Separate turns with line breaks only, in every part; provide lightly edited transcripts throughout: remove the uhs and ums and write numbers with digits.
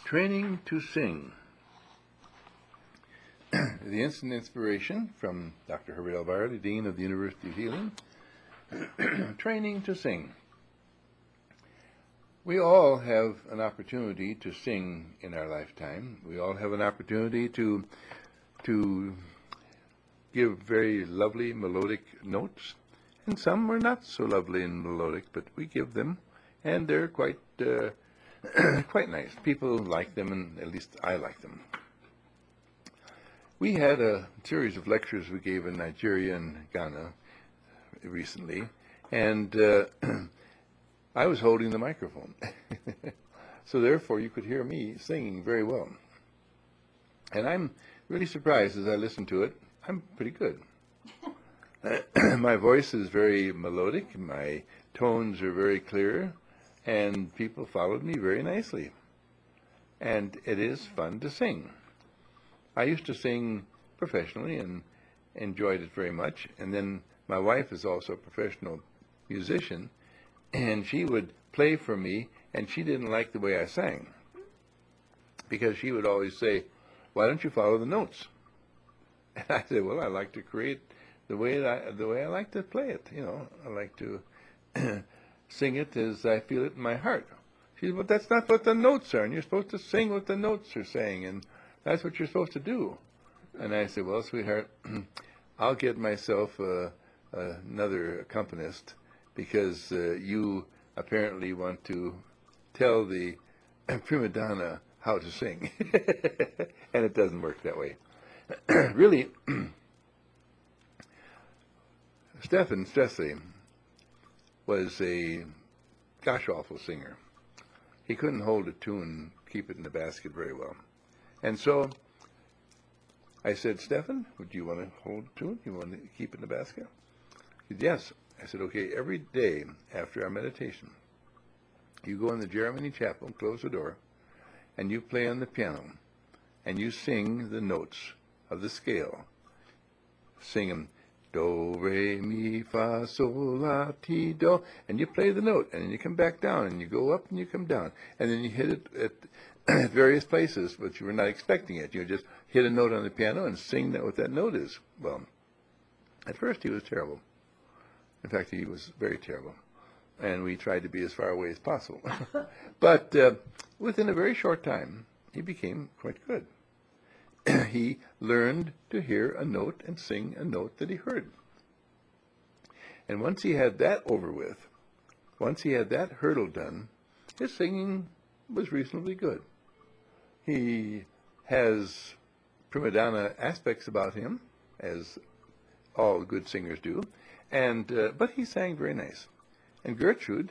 Training to Sing. The instant inspiration from Dr. Herbert L. Barley, Dean of the University of Healing. Training to sing. We all have an opportunity to sing in our lifetime. We all have an opportunity to give very lovely melodic notes, and some are not so lovely and melodic, but we give them, and they're quite quite nice. People like them, and at least I like them. We had a series of lectures we gave in Nigeria and Ghana recently, and I was holding the microphone. So therefore you could hear me singing very well. And I'm really surprised as I listen to it. I'm pretty good. My voice is very melodic, my tones are very clear, and people followed me very nicely. And it is fun to sing. I used to sing professionally and enjoyed it very much. And then my wife is also a professional musician, and she would play for me, and she didn't like the way I sang, because she would always say, "Why don't you follow the notes?" And I said, "Well, I like to create the way I like to play it. You know, I like to sing it as I feel it in my heart." She said, "But that's not what the notes are, and you're supposed to sing what the notes are saying, and that's what you're supposed to do." And I said, "Well, sweetheart, I'll get myself another accompanist, because you apparently want to tell the prima donna how to sing." And it doesn't work that way. Really, Stephen Stresley was a gosh-awful singer. He couldn't hold a tune, keep it in the basket very well. And so I said, "Stephen, would you want to hold a tune? You want to keep it in the basket?" He said, "Yes." I said, "Okay, every day after our meditation, you go in the Jeremy Chapel, close the door, and you play on the piano, and you sing the notes of the scale. Sing them, do, re, mi, fa, sol, la, ti, do, and you play the note, and then you come back down, and you go up and you come down, and then you hit it at various places, but you were not expecting it. You just hit a note on the piano and sing that what that note is." Well, at first he was terrible. In fact, he was very terrible, and we tried to be as far away as possible. But within a very short time, he became quite good. He learned to hear a note and sing a note that he heard. And once he had that over with, once he had that hurdle done, his singing was reasonably good. He has prima donna aspects about him, as all good singers do, and but he sang very nice. And Gertrude,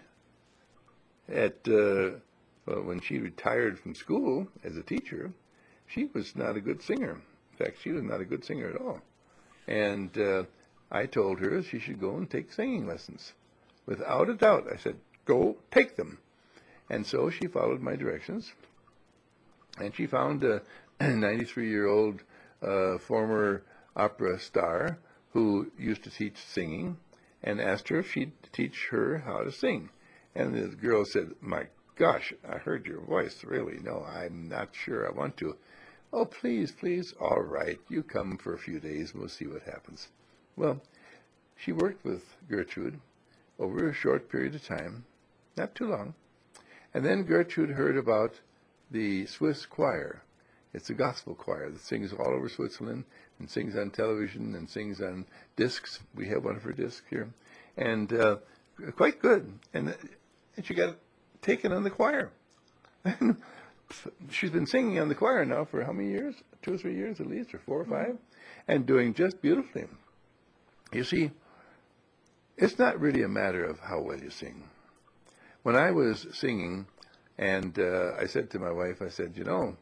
when she retired from school as a teacher, she was not a good singer. In fact, she was not a good singer at all. And I told her she should go and take singing lessons. Without a doubt, I said, "Go take them." And so she followed my directions, and she found a 93-year-old former opera star who used to teach singing, and asked her if she'd teach her how to sing. And the girl said, "My gosh, I heard your voice. Really, no, I'm not sure I want to." "Oh, please, please." "All right, you come for a few days, and we'll see what happens." Well, she worked with Gertrude over a short period of time, not too long. And then Gertrude heard about the Swiss choir. It's a gospel choir that sings all over Switzerland, and sings on television, and sings on discs. We have one of her discs here. And quite good. And she got taken on the choir. She's been singing on the choir now for how many years? 2 or 3 years at least, or 4 or 5, and doing just beautifully. You see, it's not really a matter of how well you sing. When I was singing, and I said to my wife, I said,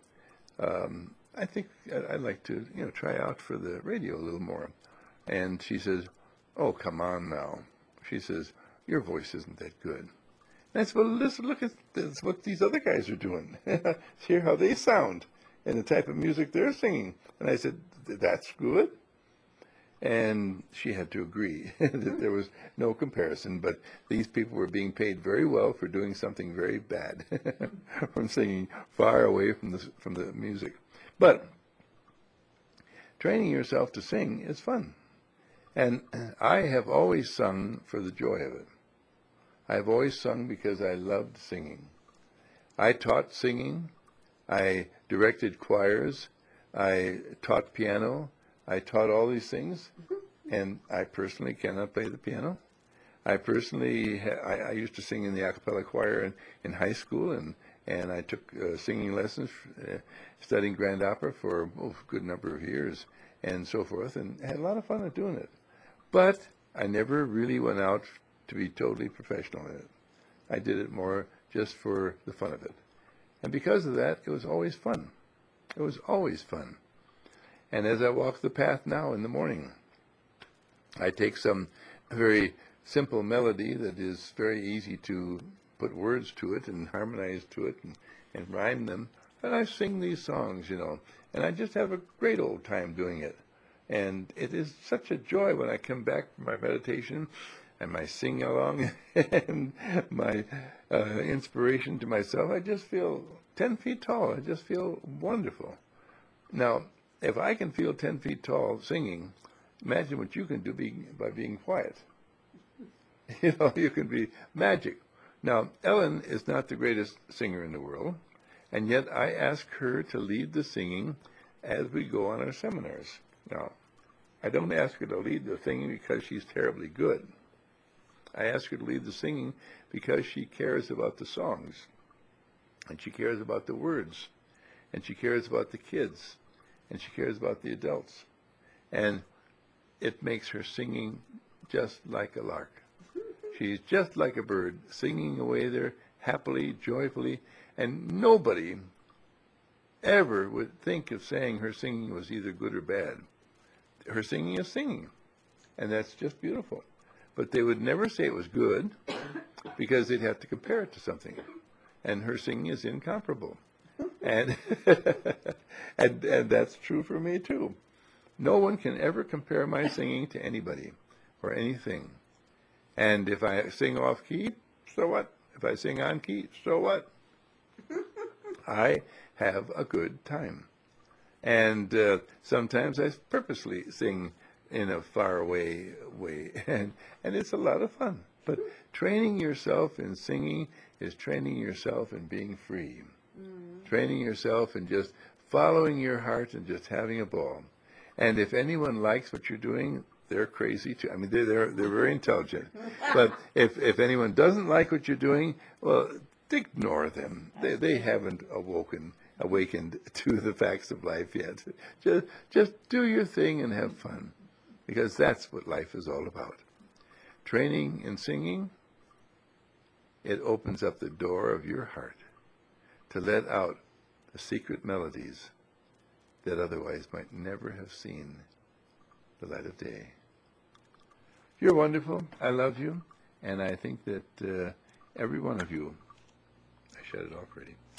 I think I'd like to, try out for the radio a little more. And she says, "Oh, come on now." She says, "Your voice isn't that good." And I said, "Well, listen, look at this, what these other guys are doing. Hear how they sound and the type of music they're singing." And I said, "That's good." And she had to agree that there was no comparison, but these people were being paid very well for doing something very bad, from singing far away from the music. But training yourself to sing is fun. And I have always sung for the joy of it. I have always sung because I loved singing. I taught singing. I directed choirs. I taught piano. I taught all these things, and I personally cannot play the piano. I personally, I used to sing in the a cappella choir in high school, and I took singing lessons, studying grand opera for a good number of years, and so forth, and had a lot of fun at doing it. But I never really went out to be totally professional in it. I did it more just for the fun of it. And because of that, it was always fun. It was always fun. And as I walk the path now in the morning, I take some very simple melody that is very easy to put words to it and harmonize to it and rhyme them, and I sing these songs, and I just have a great old time doing it. And it is such a joy when I come back from my meditation and my sing along and my inspiration to myself. I just feel 10 feet tall. I just feel wonderful. Now, if I can feel 10 feet tall singing, imagine what you can do by being quiet. You can be magic. Now, Ellen is not the greatest singer in the world, and yet I ask her to lead the singing as we go on our seminars. Now, I don't ask her to lead the singing because she's terribly good. I ask her to lead the singing because she cares about the songs, and she cares about the words, and she cares about the kids, and she cares about the adults. And it makes her singing just like a lark. She's just like a bird, singing away there happily, joyfully, and nobody ever would think of saying her singing was either good or bad. Her singing is singing, and that's just beautiful. But they would never say it was good because they'd have to compare it to something. And her singing is incomparable. And, and that's true for me too. No one can ever compare my singing to anybody or anything. And if I sing off key, so what? If I sing on key, so what? I have a good time. And sometimes I purposely sing in a faraway way, and it's a lot of fun. But training yourself in singing is training yourself in being free. Training yourself in just following your heart and just having a ball. And if anyone likes what you're doing, they're crazy too. I mean, they're very intelligent. But if anyone doesn't like what you're doing, well, ignore them. They haven't awakened to the facts of life yet. Just do your thing and have fun, because that's what life is all about. Training in singing, it opens up the door of your heart to let out the secret melodies that otherwise might never have seen the light of day. You're wonderful. I love you. And I think that every one of you, I shut it off already.